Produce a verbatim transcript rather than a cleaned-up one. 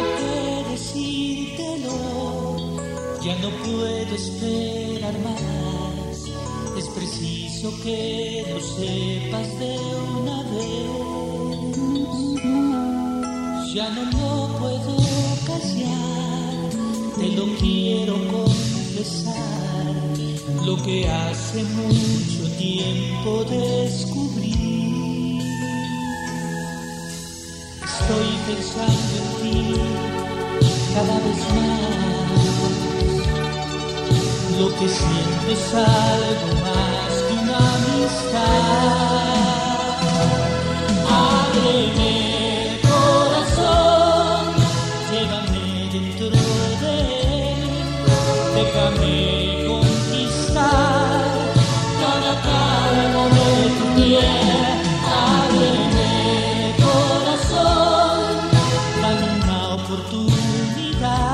que decírtelo, ya no puedo esperar más. Es preciso que lo sepas de una vez. Ya no lo puedo callar, te lo quiero confesar, lo que hace mucho tiempo descubrí. Estoy pensando en ti cada vez más. Lo que siento es algo más que una amistad. Ábreme el corazón, llévame dentro de él, déjame conquistar cada palmo de tu piel. Ábreme el corazón, dame una oportunidad.